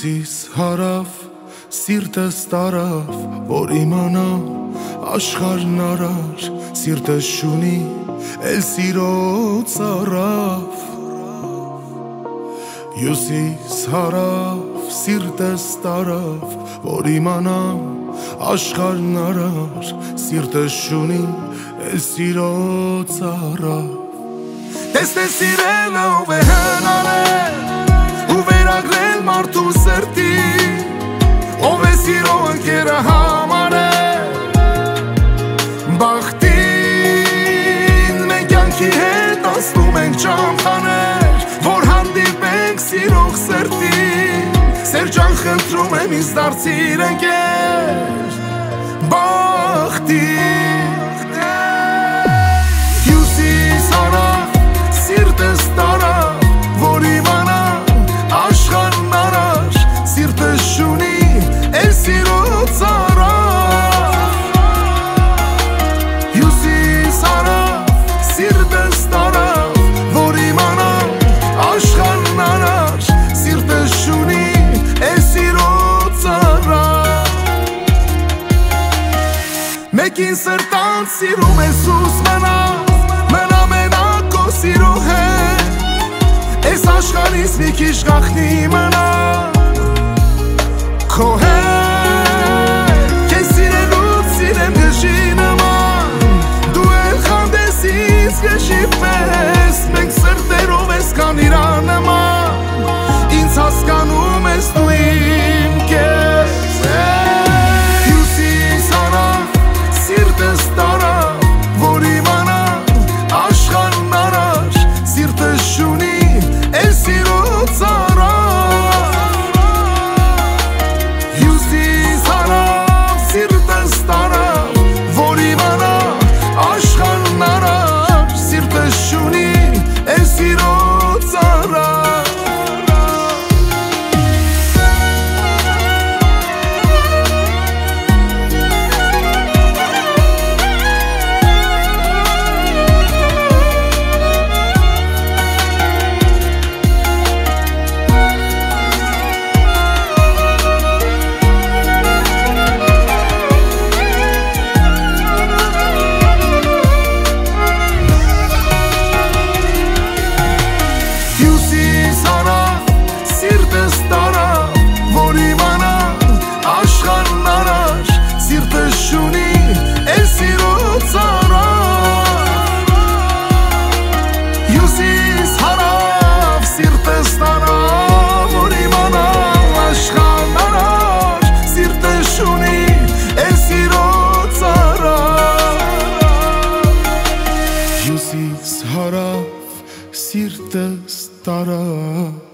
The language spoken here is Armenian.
Հյուսիս հարավ, սիրտս տարավ, որ իմանամ աշխարհն արար, սիրտս շունի, էլ սիրո ծարավ։ Հյուսիս հարավ, սիրտս տարավ, որ իմանամ աշխարհն արար, սիրտս շունի, էլ սիրո ծարավ։ Տեսնես սիրելը ով է հնարել ու վերագրել մարդու սրտի, ով է սիրո ընկերը համարել բախտին, մենք կյանքի հետ անցնում ենք ճամփաներ, որ հանդիպենք սիրող սրտին, սերջան խնդրում եմ ինձ դարձիր ընկեր բախտին։ Հյուսիս հարավ, սիրտս տարավ, որ իմանամ աշխարհն արար, սիրտս շունի, էլ սիրո ծարավ։ Հյուսիս հարավ, սիրտս տարավ, որ իմանամ աշխարհն արար, սիրտս շունի, էլ սիրո ծարավ։ Մեկին սրտանց սիրում ես ուս մնա մենակ քո սիրո հետ, այս աշխարհից մի քիչ գախնի մնա քո հետ, քեզ սիրելուց սիրեմ գժի նման, դու էլ խանդես ինձ գժի պես, մենք սրտերով ես կան իրար նման, ինձ հասկանում ես դու իմ կես։ Հյուսիս հարավ, սիրտս տարավ, որ իմանամ աշխարհն արար, սիրտս շունի, էլ սիրո ծարավ։ Հյուսիս հարավ, սիրտս տարավ, որ իմանամ աշխարհն արար, սիրտս շունի, էլ սիրո ծարավ։ Հյուսիս հարավ, սիրտս տարավ